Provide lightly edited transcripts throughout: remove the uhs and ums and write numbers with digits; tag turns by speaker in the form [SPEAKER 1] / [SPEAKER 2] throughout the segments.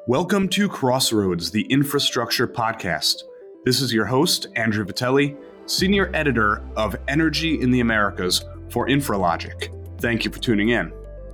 [SPEAKER 1] Welcome to Crossroads, the Infrastructure Podcast. This is your host, Andrew Vitelli, Senior Editor of Energy in the Americas for InfraLogic. Thank you for tuning in.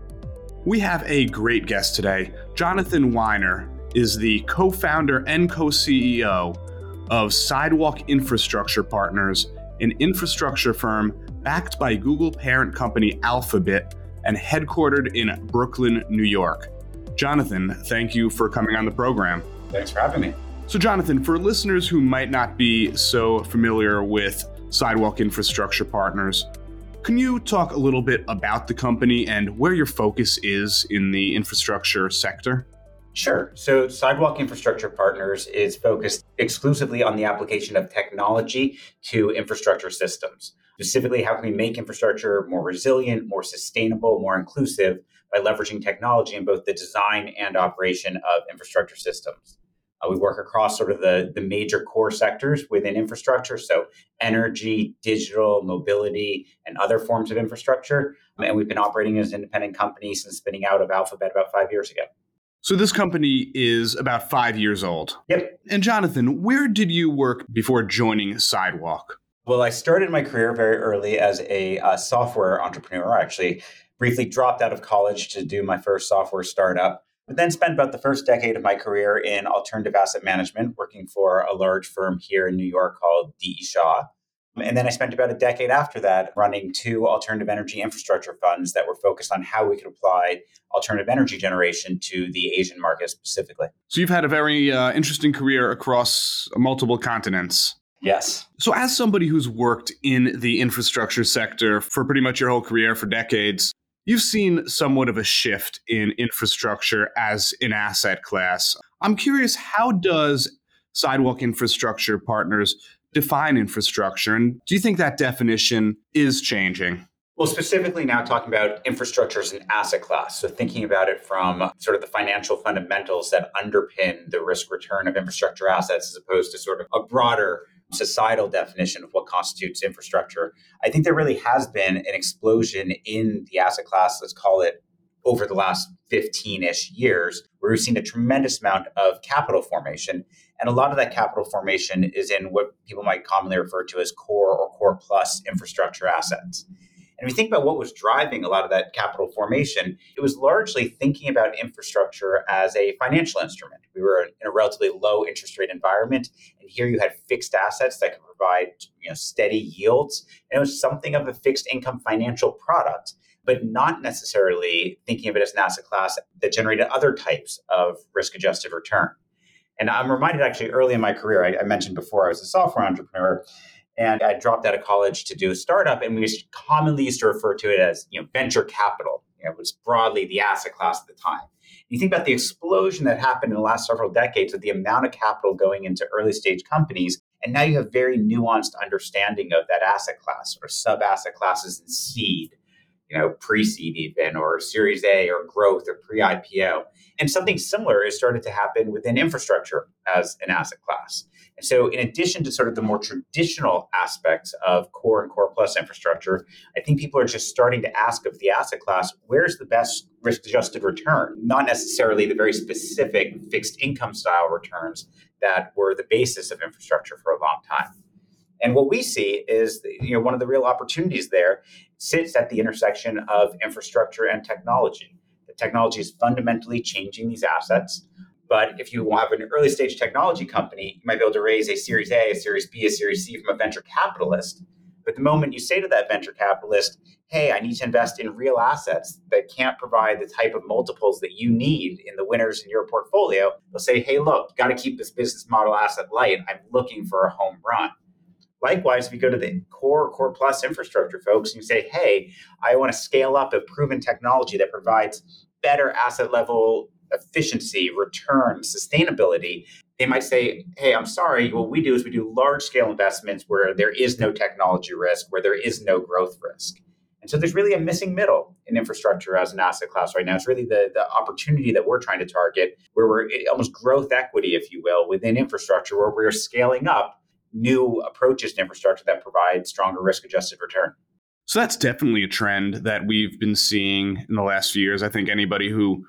[SPEAKER 1] We have a great guest today. Jonathan Weiner is the co-founder and co-CEO of Sidewalk Infrastructure Partners, an infrastructure firm backed by Google parent company Alphabet and headquartered in Brooklyn, New York. Jonathan, thank you for coming on the program.
[SPEAKER 2] Thanks for having me.
[SPEAKER 1] So Jonathan, for listeners who might not be so familiar with Sidewalk Infrastructure Partners, can you talk a little bit about the company and where your focus is in the infrastructure sector?
[SPEAKER 2] Sure. So Sidewalk Infrastructure Partners is focused exclusively on the application of technology to infrastructure systems. Specifically, how can we make infrastructure more resilient, more sustainable, more inclusive by leveraging technology in both the design and operation of infrastructure systems? We work across sort of the major core sectors within infrastructure, so energy, digital, mobility, and other forms of infrastructure. And we've been operating as an independent company since spinning out of Alphabet about 5 years ago.
[SPEAKER 1] So this company is about 5 years old.
[SPEAKER 2] Yep.
[SPEAKER 1] And Jonathan, where did you work before joining Sidewalk?
[SPEAKER 2] Well, I started my career very early as a software entrepreneur. I actually briefly dropped out of college to do my first software startup, but then spent about the first decade of my career in alternative asset management, working for a large firm here in New York called D.E. Shaw. And then I spent about a decade after that running two alternative energy infrastructure funds that were focused on how we could apply alternative energy generation to the Asian market specifically.
[SPEAKER 1] So you've had a very interesting career across multiple continents.
[SPEAKER 2] Yes.
[SPEAKER 1] So as somebody who's worked in the infrastructure sector for pretty much your whole career, for decades, you've seen somewhat of a shift in infrastructure as an asset class. I'm curious, how does Sidewalk Infrastructure Partners define infrastructure? And do you think that definition is changing?
[SPEAKER 2] Well, specifically now talking about infrastructure as an asset class. So thinking about it from sort of the financial fundamentals that underpin the risk return of infrastructure assets as opposed to sort of a broader societal definition of what constitutes infrastructure. I think there really has been an explosion in the asset class, let's call it, over the last 15-ish years, where we've seen a tremendous amount of capital formation. And a lot of that capital formation is in what people might commonly refer to as core or core plus infrastructure assets. And if you think about what was driving a lot of that capital formation, it was largely thinking about infrastructure as a financial instrument. We were in a relatively low interest rate environment, and here you had fixed assets that could provide steady yields. And it was something of a fixed income financial product, but not necessarily thinking of it as an asset class that generated other types of risk-adjusted return. And I'm reminded actually early in my career, I mentioned before I was a software entrepreneur, and I dropped out of college to do a startup, and we commonly used to refer to it as venture capital. It was broadly the asset class at the time. You think about the explosion that happened in the last several decades of the amount of capital going into early stage companies, and now you have very nuanced understanding of that asset class, or sub-asset classes in seed, pre-seed even, or Series A, or growth, or pre-IPO. And something similar has started to happen within infrastructure as an asset class. And so in addition to sort of the more traditional aspects of core and core plus infrastructure, I think people are just starting to ask of the asset class, where's the best risk-adjusted return? Not necessarily the very specific fixed income style returns that were the basis of infrastructure for a long time. And what we see is, one of the real opportunities there sits at the intersection of infrastructure and technology. The technology is fundamentally changing these assets. But if you have an early stage technology company, you might be able to raise a Series A, a Series B, a Series C from a venture capitalist. But the moment you say to that venture capitalist, hey, I need to invest in real assets that can't provide the type of multiples that you need in the winners in your portfolio, they'll say, hey, look, got to keep this business model asset light. I'm looking for a home run. Likewise, if you go to the core plus infrastructure folks and you say, hey, I want to scale up a proven technology that provides better asset level efficiency, return, sustainability, they might say, hey, I'm sorry, what we do is we do large scale investments where there is no technology risk, where there is no growth risk. And so there's really a missing middle in infrastructure as an asset class right now. It's really the opportunity that we're trying to target, where we're almost growth equity, if you will, within infrastructure, where we're scaling up new approaches to infrastructure that provide stronger risk-adjusted return.
[SPEAKER 1] So that's definitely a trend that we've been seeing in the last few years. I think anybody who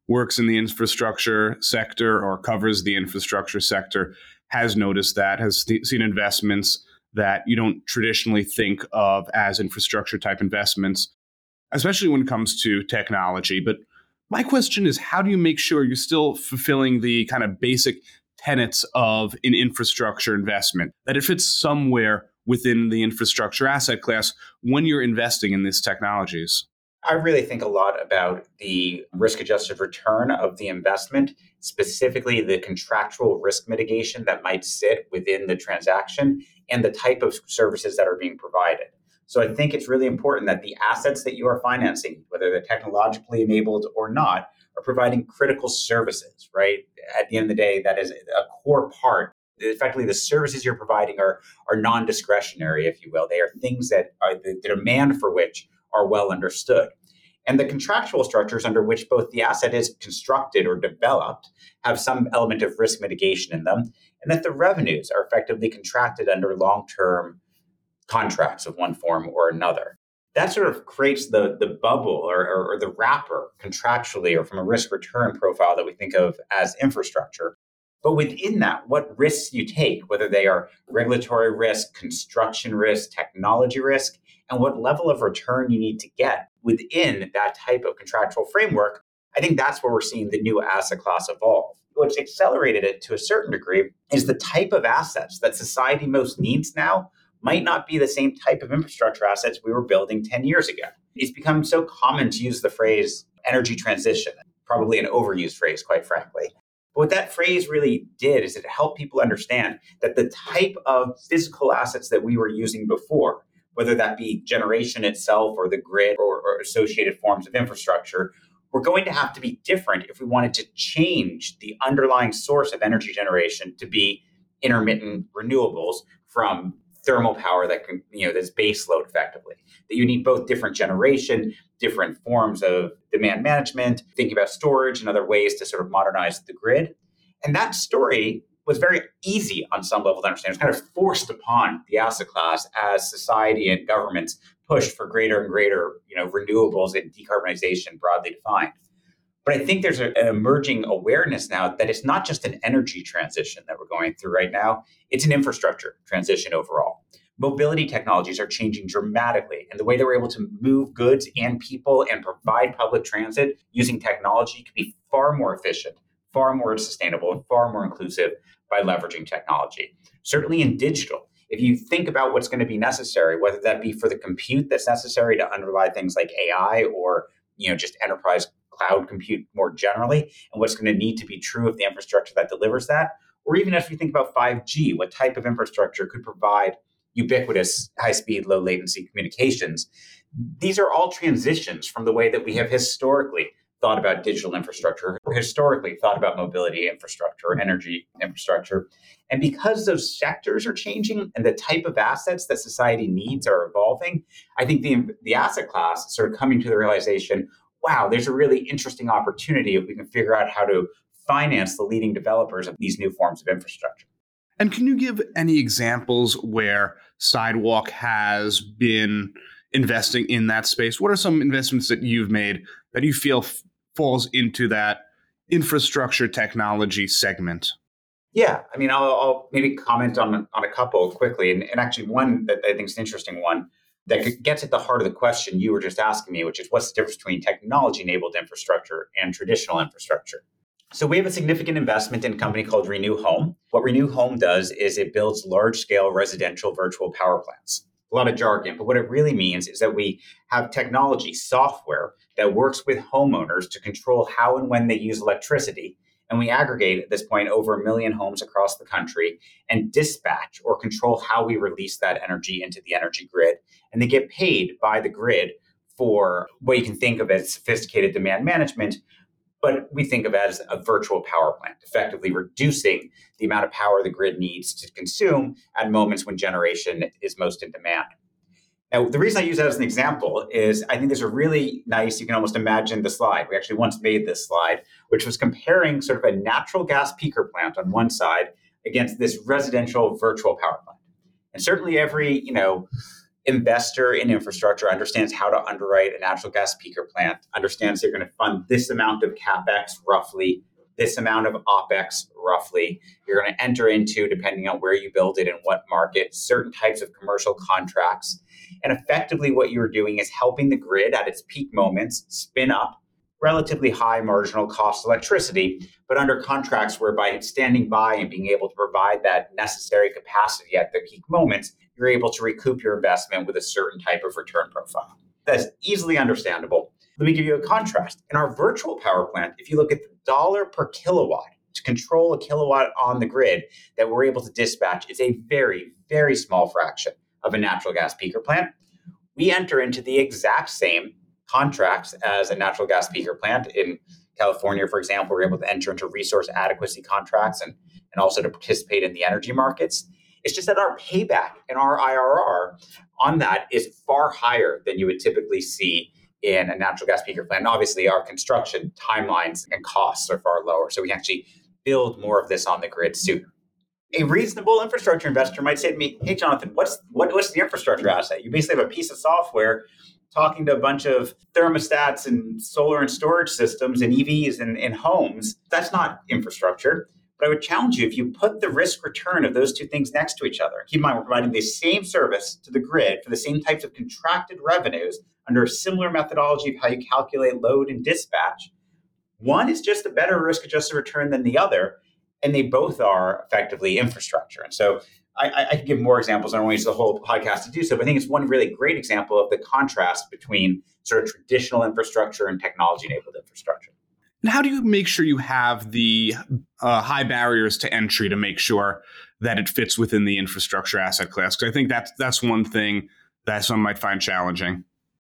[SPEAKER 1] works in the infrastructure sector or covers the infrastructure sector has noticed that, has seen investments that you don't traditionally think of as infrastructure type investments, especially when it comes to technology. But my question is, how do you make sure you're still fulfilling the kind of basic tenets of an infrastructure investment, that it fits somewhere within the infrastructure asset class when you're investing in these technologies?
[SPEAKER 2] I really think a lot about the risk-adjusted return of the investment, specifically the contractual risk mitigation that might sit within the transaction and the type of services that are being provided. So I think it's really important that the assets that you are financing, whether they're technologically enabled or not, are providing critical services, right? At the end of the day, that is a core part. Effectively, the services you're providing are non-discretionary, if you will. They are things that are the demand for which are well understood. And the contractual structures under which both the asset is constructed or developed have some element of risk mitigation in them, and that the revenues are effectively contracted under long-term contracts of one form or another. That sort of creates the bubble or the wrapper contractually or from a risk return profile that we think of as infrastructure. But within that, what risks you take, whether they are regulatory risk, construction risk, technology risk, and what level of return you need to get within that type of contractual framework, I think that's where we're seeing the new asset class evolve. What's accelerated it to a certain degree is the type of assets that society most needs now might not be the same type of infrastructure assets we were building 10 years ago. It's become so common to use the phrase energy transition, probably an overused phrase, quite frankly. But what that phrase really did is it helped people understand that the type of physical assets that we were using before, whether that be generation itself or the grid or associated forms of infrastructure, were going to have to be different if we wanted to change the underlying source of energy generation to be intermittent renewables from thermal power that can, that's base load effectively. That you need both different generation, different forms of demand management, thinking about storage and other ways to sort of modernize the grid. And that story was very easy on some level to understand. It was kind of forced upon the asset class as society and governments pushed for greater and greater, renewables and decarbonization broadly defined. But I think there's an emerging awareness now that it's not just an energy transition that we're going through right now, it's an infrastructure transition overall. Mobility technologies are changing dramatically, and the way that we're able to move goods and people and provide public transit using technology can be far more efficient, far more sustainable, and far more inclusive by leveraging technology. Certainly in digital, if you think about what's going to be necessary, whether that be for the compute that's necessary to underlie things like AI or just enterprise cloud compute more generally, and what's going to need to be true of the infrastructure that delivers that, or even if you think about 5G, what type of infrastructure could provide ubiquitous, high-speed, low-latency communications. These are all transitions from the way that we have historically thought about digital infrastructure, or historically thought about mobility infrastructure or energy infrastructure. And because those sectors are changing and the type of assets that society needs are evolving, I think the asset class is sort of coming to the realization, wow, there's a really interesting opportunity if we can figure out how to finance the leading developers of these new forms of infrastructure.
[SPEAKER 1] And can you give any examples where Sidewalk has been investing in that space? What are some investments that you've made that you feel falls into that infrastructure technology segment?
[SPEAKER 2] Yeah, I mean, I'll maybe comment on a couple quickly. And actually one that I think is an interesting one that gets at the heart of the question you were just asking me, which is what's the difference between technology-enabled infrastructure and traditional infrastructure? So we have a significant investment in a company called Renew Home. What Renew Home does is it builds large-scale residential virtual power plants. A lot of jargon, but what it really means is that we have technology, software that works with homeowners to control how and when they use electricity. And we aggregate at this point over 1 million homes across the country and dispatch or control how we release that energy into the energy grid. And they get paid by the grid for what you can think of as sophisticated demand management, but we think of it as a virtual power plant, effectively reducing the amount of power the grid needs to consume at moments when generation is most in demand. Now, the reason I use that as an example is I think there's a really nice, you can almost imagine the slide. We actually once made this slide, which was comparing sort of a natural gas peaker plant on one side against this residential virtual power plant. And certainly every, investor in infrastructure understands how to underwrite a natural gas peaker plant, understands they're going to fund this amount of CapEx roughly, this amount of OpEx roughly. You're going to enter into, depending on where you build it and what market, certain types of commercial contracts. And effectively what you're doing is helping the grid at its peak moments spin up relatively high marginal cost electricity, but under contracts whereby standing by and being able to provide that necessary capacity at the peak moments, you're able to recoup your investment with a certain type of return profile. That's easily understandable. Let me give you a contrast. In our virtual power plant, if you look at the dollar per kilowatt to control a kilowatt on the grid that we're able to dispatch, it's a very, very small fraction of a natural gas peaker plant. We enter into the exact same contracts as a natural gas peaker plant. In California, for example, we're able to enter into resource adequacy contracts and also to participate in the energy markets. It's just that our payback and our IRR on that is far higher than you would typically see in a natural gas peaker plant. And obviously, our construction timelines and costs are far lower, so we can actually build more of this on the grid sooner. A reasonable infrastructure investor might say to me, "Hey, Jonathan, what's the infrastructure asset? You basically have a piece of software talking to a bunch of thermostats and solar and storage systems and EVs in homes. That's not infrastructure." But I would challenge you, if you put the risk return of those two things next to each other, keep in mind, we're providing the same service to the grid for the same types of contracted revenues under a similar methodology of how you calculate load and dispatch. One is just a better risk-adjusted return than the other, and they both are effectively infrastructure. And so I could give more examples. I don't want to use the whole podcast to do so, but I think it's one really great example of the contrast between sort of traditional infrastructure and technology-enabled infrastructure.
[SPEAKER 1] And how do you make sure you have the high barriers to entry to make sure that it fits within the infrastructure asset class? Because I think that's one thing that some might find challenging.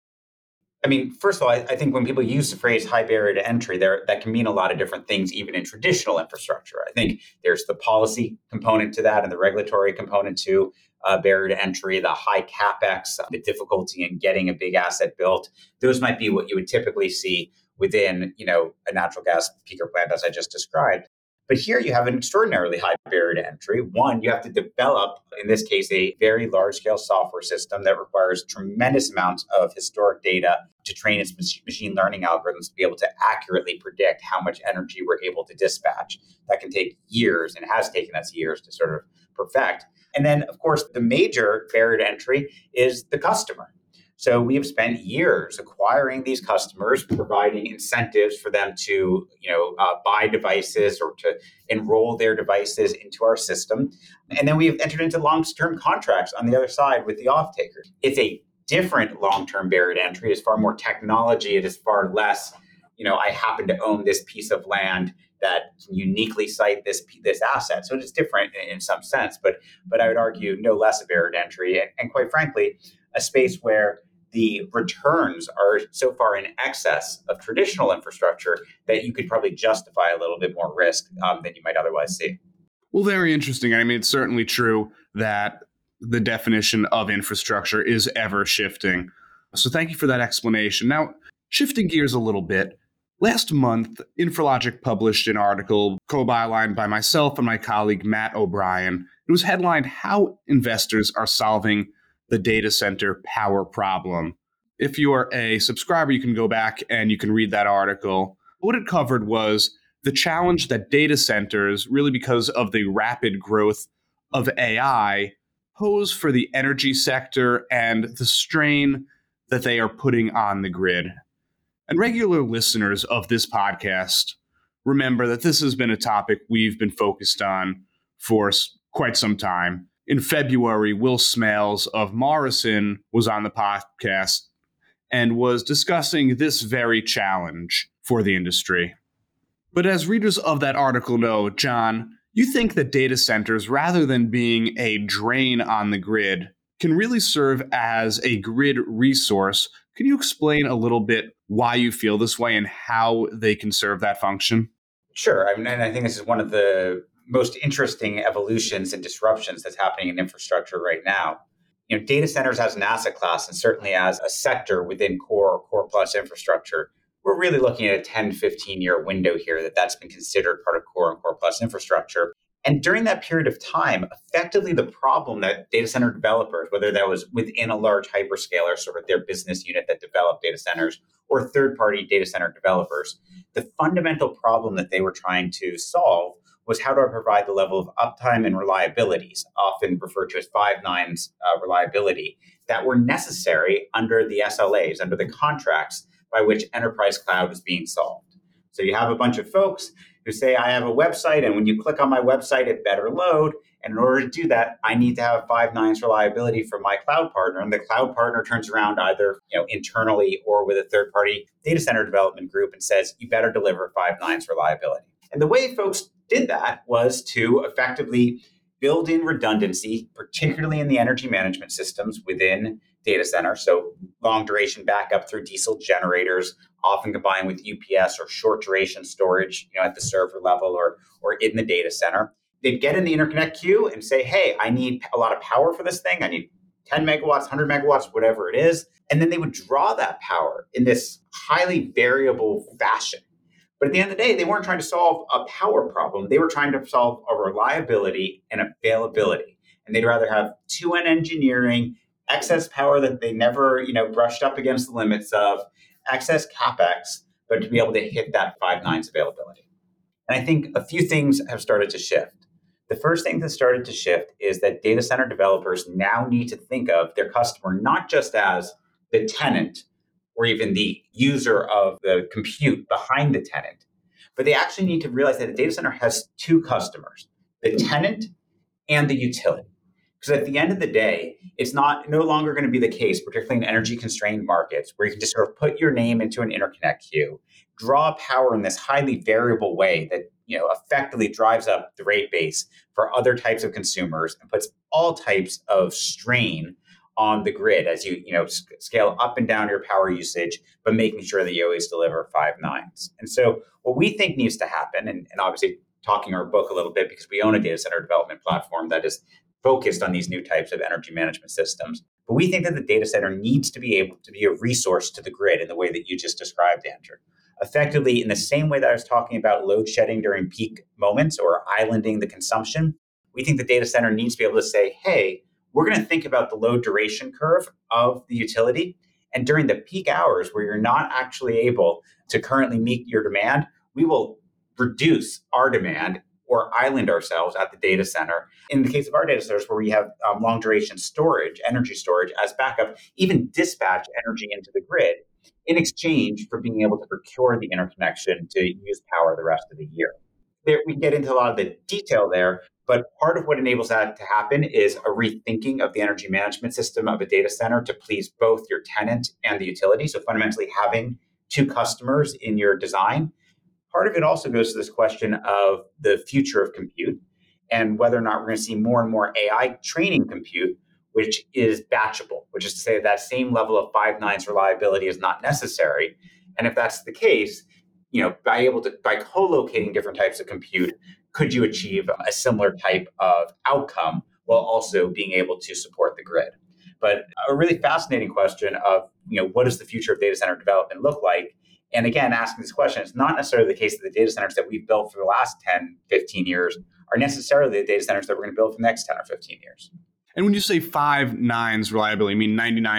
[SPEAKER 2] I mean, first of all, I think when people use the phrase high barrier to entry, that can mean a lot of different things, even in traditional infrastructure. I think there's the policy component to that and the regulatory component to barrier to entry, the high CapEx, the difficulty in getting a big asset built. Those might be what you would typically see within, a natural gas peaker plant, as I just described. But here you have an extraordinarily high barrier to entry. One, you have to develop, in this case, a very large-scale software system that requires tremendous amounts of historic data to train its machine learning algorithms to be able to accurately predict how much energy we're able to dispatch. That can take years, and has taken us years to sort of perfect. And then, of course, the major barrier to entry is the customer. So we have spent years acquiring these customers, providing incentives for them to, buy devices or to enroll their devices into our system. And then we've entered into long-term contracts on the other side with the off-takers. It's a different long-term barrier to entry. It's far more technology. It is far less, I happen to own this piece of land that can uniquely cite this asset. So it is different in some sense, but I would argue no less a barrier to entry. And quite frankly, a space where the returns are so far in excess of traditional infrastructure that you could probably justify a little bit more risk than you might otherwise see.
[SPEAKER 1] Well, very interesting. I mean, it's certainly true that the definition of infrastructure is ever shifting. So thank you for that explanation. Now, shifting gears a little bit, last month, InfraLogic published an article co-bylined by myself and my colleague Matt O'Brien. It was headlined "How Investors Are Solving the Data Center Power Problem." If you are a subscriber, you can go back and you can read that article. What it covered was the challenge that data centers, really because of the rapid growth of AI, pose for the energy sector and the strain that they are putting on the grid. And regular listeners of this podcast remember that this has been a topic we've been focused on for quite some time. In February, Will Smales of Morrison was on the podcast and was discussing this very challenge for the industry. But as readers of that article know, John, you think that data centers, rather than being a drain on the grid, can really serve as a grid resource. Can you explain a little bit why you feel this way and how they can serve that function?
[SPEAKER 2] Sure. And I think this is one of the most interesting evolutions and disruptions that's happening in infrastructure right now. Data centers as an asset class, and certainly as a sector within core plus infrastructure, we're really looking at a 10, 15-year window here that's been considered part of core and core plus infrastructure. And during that period of time, effectively the problem that data center developers, whether that was within a large hyperscaler, sort of their business unit that developed data centers, or third-party data center developers, the fundamental problem that they were trying to solve was how to provide the level of uptime and reliabilities, often referred to as five nines reliability, that were necessary under the SLAs, under the contracts by which enterprise cloud is being solved. So you have a bunch of folks who say, I have a website, and when you click on my website, it better load. And in order to do that, I need to have five nines reliability from my cloud partner. And the cloud partner turns around either internally or with a third-party data center development group and says, you better deliver five nines reliability. And the way folks did that was to effectively build in redundancy, particularly in the energy management systems within data centers. So long duration backup through diesel generators, often combined with UPS or short duration storage, at the server level or in the data center. They'd get in the interconnect queue and say, hey, I need a lot of power for this thing. I need 10 megawatts, 100 megawatts, whatever it is. And then they would draw that power in this highly variable fashion. But at the end of the day, they weren't trying to solve a power problem. They were trying to solve a reliability and availability. And they'd rather have 2N engineering, excess power that they never, brushed up against the limits of, excess CapEx, but to be able to hit that five nines availability. And I think a few things have started to shift. The first thing that started to shift is that data center developers now need to think of their customer not just as the tenant or even the user of the compute behind the tenant, but they actually need to realize that a data center has two customers, the tenant and the utility. Because at the end of the day, it's no longer going to be the case, particularly in energy constrained markets, where you can just sort of put your name into an interconnect queue, draw power in this highly variable way that effectively drives up the rate base for other types of consumers and puts all types of strain on the grid as you scale up and down your power usage, but making sure that you always deliver five nines. And so what we think needs to happen, and obviously talking our book a little bit because we own a data center development platform that is focused on these new types of energy management systems. But we think that the data center needs to be able to be a resource to the grid in the way that you just described, Andrew. Effectively, in the same way that I was talking about load shedding during peak moments or islanding the consumption, we think the data center needs to be able to say, hey, we're going to think about the load duration curve of the utility. And during the peak hours where you're not actually able to currently meet your demand, we will reduce our demand or island ourselves at the data center. In the case of our data centers where we have long duration storage, energy storage as backup, even dispatch energy into the grid in exchange for being able to procure the interconnection to use power the rest of the year. We get into a lot of the detail there, but part of what enables that to happen is a rethinking of the energy management system of a data center to please both your tenant and the utility. So fundamentally having two customers in your design. Part of it also goes to this question of the future of compute and whether or not we're going to see more and more AI training compute, which is batchable, which is to say that same level of five nines reliability is not necessary. And if that's the case, by co-locating different types of compute, could you achieve a similar type of outcome while also being able to support the grid? But a really fascinating question of, what does the future of data center development look like? And again, asking this question, it's not necessarily the case that the data centers that we've built for the last 10, 15 years are necessarily the data centers that we're going to build for the next 10 or 15 years.
[SPEAKER 1] And when you say five nines reliability, you mean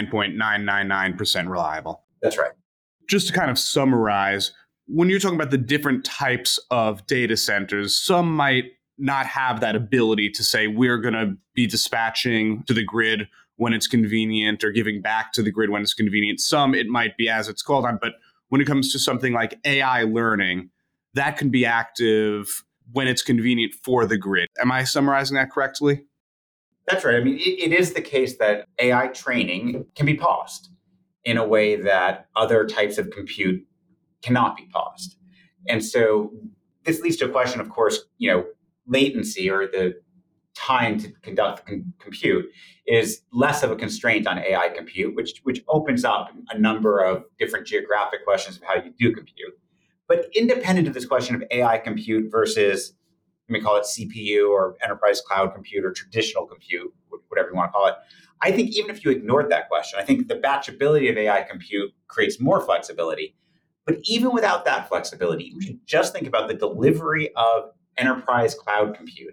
[SPEAKER 1] 99.999% reliable?
[SPEAKER 2] That's right.
[SPEAKER 1] Just to kind of summarize, when you're talking about the different types of data centers, some might not have that ability to say, we're going to be dispatching to the grid when it's convenient or giving back to the grid when it's convenient. Some, it might be as it's called on, but when it comes to something like AI learning, that can be active when it's convenient for the grid. Am I summarizing that correctly?
[SPEAKER 2] That's right. I mean, it is the case that AI training can be paused in a way that other types of compute cannot be paused. And so this leads to a question, of course, latency or the time to conduct the compute is less of a constraint on AI compute, which opens up a number of different geographic questions of how you do compute. But independent of this question of AI compute versus, let me call it CPU or enterprise cloud compute or traditional compute, whatever you want to call it, I think even if you ignored that question, I think the batchability of AI compute creates more flexibility. But even without that flexibility, we should just think about the delivery of enterprise cloud compute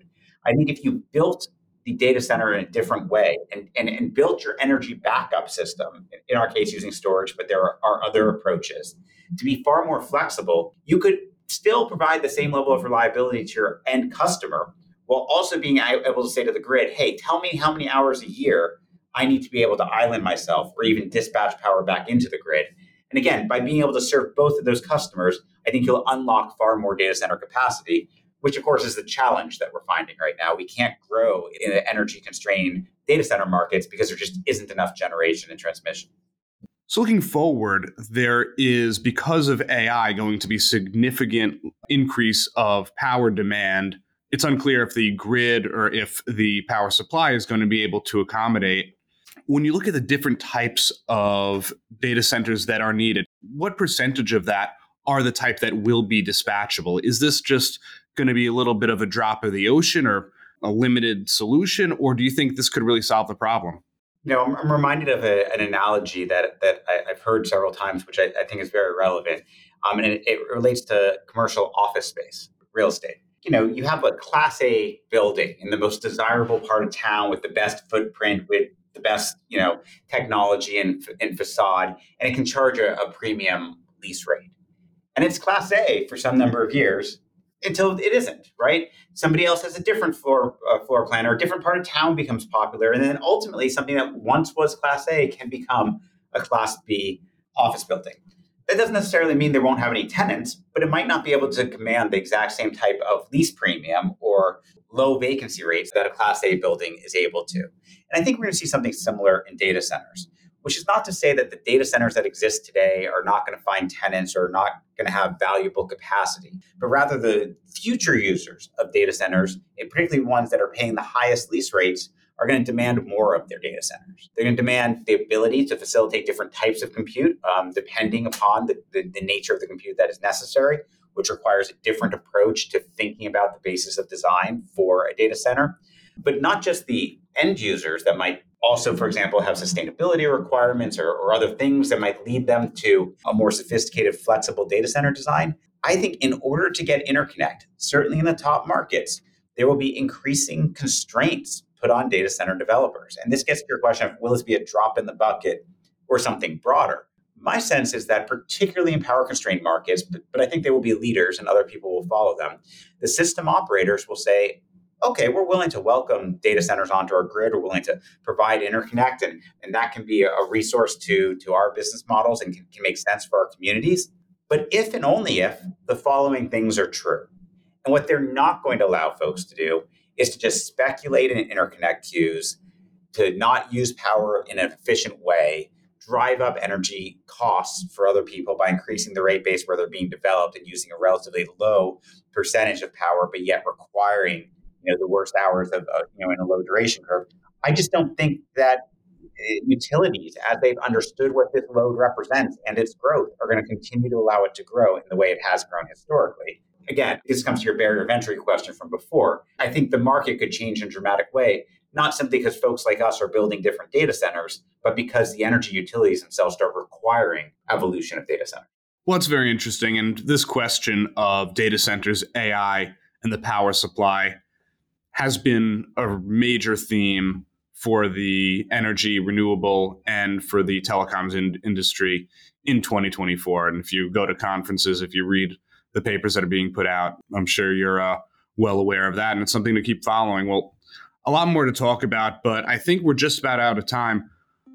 [SPEAKER 2] I think if you built the data center in a different way and built your energy backup system, in our case using storage, but there are other approaches, to be far more flexible, you could still provide the same level of reliability to your end customer while also being able to say to the grid, hey, tell me how many hours a year I need to be able to island myself or even dispatch power back into the grid. And again, by being able to serve both of those customers, I think you'll unlock far more data center capacity, which of course is the challenge that we're finding right now. We can't grow in energy constrained data center markets because there just isn't enough generation and transmission.
[SPEAKER 1] So looking forward, there is, because of AI, going to be significant increase of power demand. It's unclear if the grid or if the power supply is going to be able to accommodate. When you look at the different types of data centers that are needed, what percentage of that are the type that will be dispatchable? Is this just going to be a little bit of a drop of the ocean or a limited solution, or do you think this could really solve the problem?
[SPEAKER 2] I'm reminded of an analogy that I've heard several times, which I think is very relevant. And it relates to commercial office space, real estate. You have a Class A building in the most desirable part of town with the best footprint, with the best, technology and facade, and it can charge a premium lease rate. And it's Class A for some number of years until it isn't, right? Somebody else has a different floor plan, or a different part of town becomes popular. And then ultimately something that once was Class A can become a Class B office building. That doesn't necessarily mean there won't have any tenants, but it might not be able to command the exact same type of lease premium or low vacancy rates that a Class A building is able to. And I think we're going to see something similar in data centers, which is not to say that the data centers that exist today are not going to find tenants or not going to have valuable capacity, but rather the future users of data centers, and particularly ones that are paying the highest lease rates, are going to demand more of their data centers. They're going to demand the ability to facilitate different types of compute, depending upon the nature of the compute that is necessary, which requires a different approach to thinking about the basis of design for a data center. But not just the end users that might also, for example, have sustainability requirements or other things that might lead them to a more sophisticated, flexible data center design. I think in order to get interconnect, certainly in the top markets, there will be increasing constraints put on data center developers. And this gets to your question of, will this be a drop in the bucket or something broader? My sense is that particularly in power constrained markets, but I think they will be leaders and other people will follow them, the system operators will say, okay, we're willing to welcome data centers onto our grid. We're willing to provide interconnect, and that can be a resource to our business models and can make sense for our communities. But if and only if the following things are true. And what they're not going to allow folks to do is to just speculate in interconnect queues, to not use power in an efficient way, drive up energy costs for other people by increasing the rate base where they're being developed and using a relatively low percentage of power, but yet requiring the worst hours of in a low duration curve. I just don't think that utilities, as they've understood what this load represents and its growth, are going to continue to allow it to grow in the way it has grown historically. Again, this comes to your barrier of entry question from before. I think the market could change in a dramatic way, not simply because folks like us are building different data centers, but because the energy utilities themselves start requiring evolution of data centers.
[SPEAKER 1] Well, it's very interesting. And this question of data centers, AI, and the power supply has been a major theme for the energy, renewable, and for the telecoms industry in 2024. And if you go to conferences, if you read the papers that are being put out, I'm sure you're well aware of that. And it's something to keep following. Well, a lot more to talk about, but I think we're just about out of time.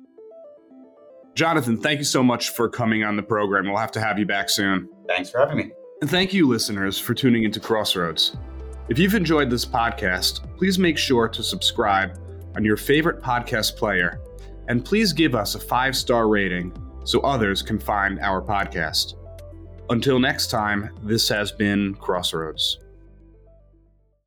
[SPEAKER 1] Jonathan, thank you so much for coming on the program. We'll have to have you back soon.
[SPEAKER 2] Thanks for having me.
[SPEAKER 1] And thank you, listeners, for tuning into Crossroads. If you've enjoyed this podcast, please make sure to subscribe on your favorite podcast player, and please give us a 5-star rating so others can find our podcast. Until next time, this has been Crossroads.